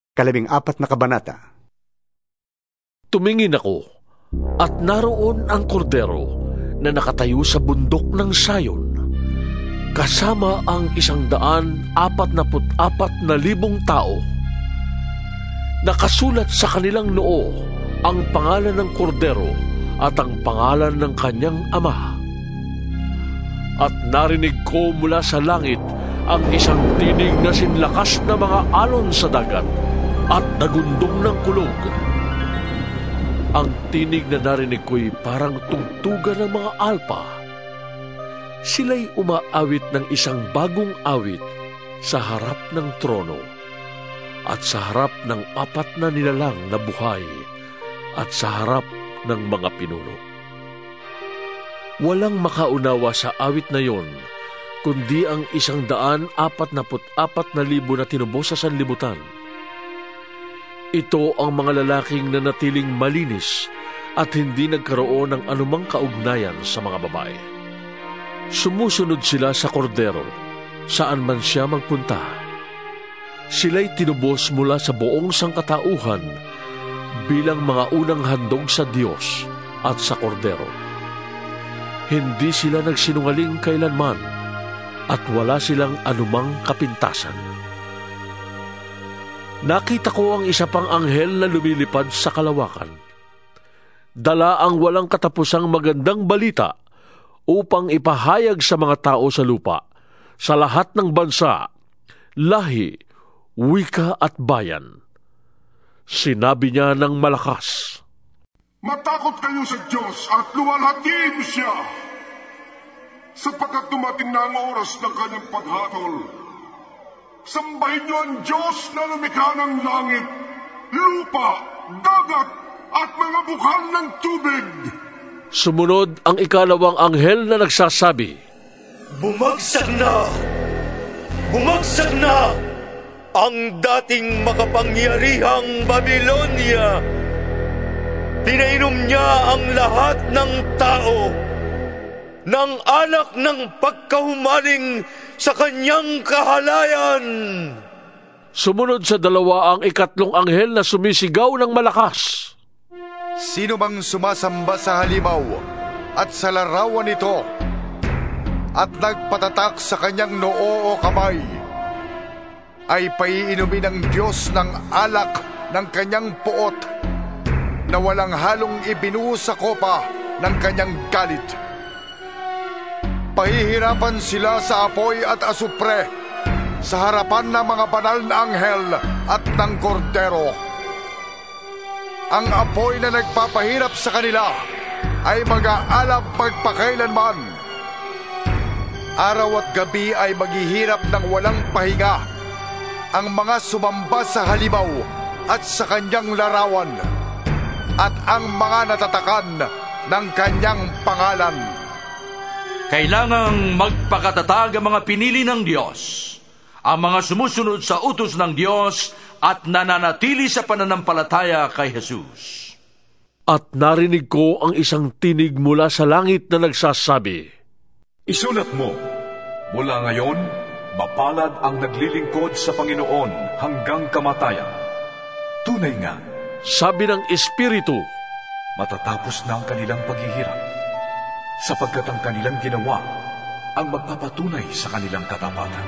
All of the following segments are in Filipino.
14 na kabanata. Tumingin ako, at naroon ang kordero na nakatayo sa bundok ng Sayon, kasama ang 144,000 tao. Nakasulat sa kanilang noo ang pangalan ng kordero at ang pangalan ng kanyang ama. At narinig ko mula sa langit ang isang tinig na sinlakas na mga alon sa dagat at nagundong ng kulog. Ang tinig na narinig ko'y parang tugtugan ng mga alpa. Sila'y umaawit ng isang bagong awit sa harap ng trono at sa harap ng 4 na nilalang na buhay at sa harap ng mga pinuno. Walang makaunawa sa awit na yon, kundi ang 144,000 na tinubos sa sanlibutan. Ito ang mga lalaking nanatiling malinis at hindi nagkaroon ng anumang kaugnayan sa mga babae. Sumusunod sila sa kordero, saan man siya magpunta. Sila'y tinubos mula sa buong sangkatauhan bilang mga unang handog sa Diyos at sa kordero. Hindi sila nagsinungaling kailanman at wala silang anumang kapintasan. Nakita ko ang isa pang anghel na lumilipad sa kalawakan. Dala ang walang katapusang magandang balita upang ipahayag sa mga tao sa lupa, sa lahat ng bansa, lahi, wika at bayan. Sinabi niya ng malakas, "Matakot kayo sa Diyos at luwalhatiin siya, sapagkat dumating na ang oras ng kanyang paghatol. Sambahin niyo ang Diyos na lumikha ng langit, lupa, dagat, at mga bukal ng tubig." Sumunod ang 2 anghel na nagsasabi, "Bumagsak na! Bumagsak na! Ang dating makapangyarihang Babilonia! Pinainom niya ang lahat ng tao ng alak ng pagkahumaling sa kanyang kahalayan." Sumunod sa 2 ang 3 anghel na sumisigaw ng malakas, "Sino mang sumasamba sa halimaw at sa larawan nito at nagpatatak sa kanyang noo o kamay, ay paiinumin ng Diyos ng alak ng kanyang puot na walang halong ibinuhos sa kopa ng kanyang galit. Pahihirapan sila sa apoy at asupre sa harapan ng mga banal na anghel at ng kordero. Ang apoy na nagpapahirap sa kanila ay mag-aalab magpakailanman. Araw at gabi ay maghihirap ng walang pahinga ang mga sumamba sa halimaw at sa kanyang larawan at ang mga natatakan ng kanyang pangalan." Kailangang magpakatatag ang mga pinili ng Diyos, ang mga sumusunod sa utos ng Diyos at nananatili sa pananampalataya kay Jesus. At narinig ko ang isang tinig mula sa langit na nagsasabi, "Isulat mo, mula ngayon, mapalad ang naglilingkod sa Panginoon hanggang kamatayan. Tunay nga," sabi ng Espiritu, "matatapos na ang kanilang paghihirap, sapagkat ang kanilang ginawa ang magpapatunay sa kanilang katapatan."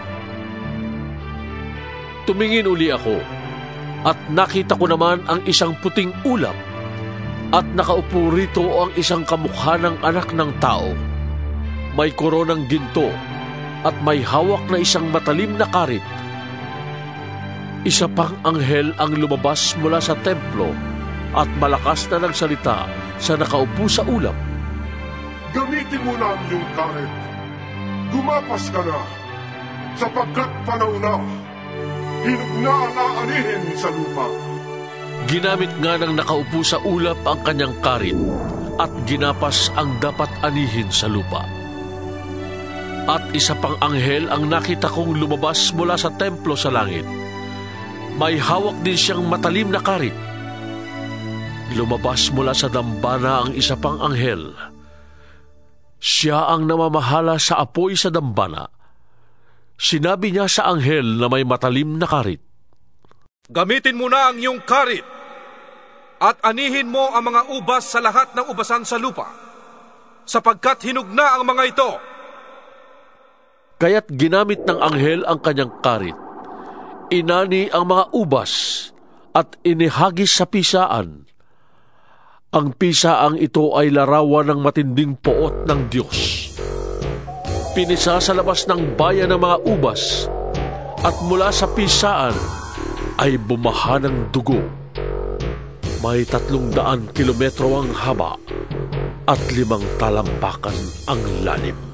Tumingin uli ako, at nakita ko naman ang isang puting ulap, at nakaupo rito ang isang kamukha ng anak ng tao. May koronang ginto, at may hawak na isang matalim na karit. Isa pang anghel ang lumabas mula sa templo, at malakas na nagsalita sa nakaupo sa ulap. "Gamitin mo na ang iyong karet. Gumapas ka na, sapagkat panahon na. Hinog na ang aanihin sa lupa." Ginamit nga ng nakaupo sa ulap ang kanyang karit, at ginapas ang dapat anihin sa lupa. At isa pang anghel ang nakita kong lumabas mula sa templo sa langit. May hawak din siyang matalim na karit. Lumabas mula sa dambana ang isa pang anghel. Siya ang namamahala sa apoy sa dambana. Sinabi niya sa anghel na may matalim na karit, Gamitin mo na ang iyong karit at anihin mo ang mga ubas sa lahat ng ubasan sa lupa, sapagkat hinug na ang mga ito. Kaya't ginamit ng anghel ang kanyang karit. Inani ang mga ubas at inihagis sa pisaan. Ang pisaang ito ay larawan ng matinding poot ng Diyos. Pinisa sa labas ng bayan ng mga ubas at mula sa pisaan ay bumaha ng dugo. May 300 kilometro ang haba at 5 talampakan ang lalim.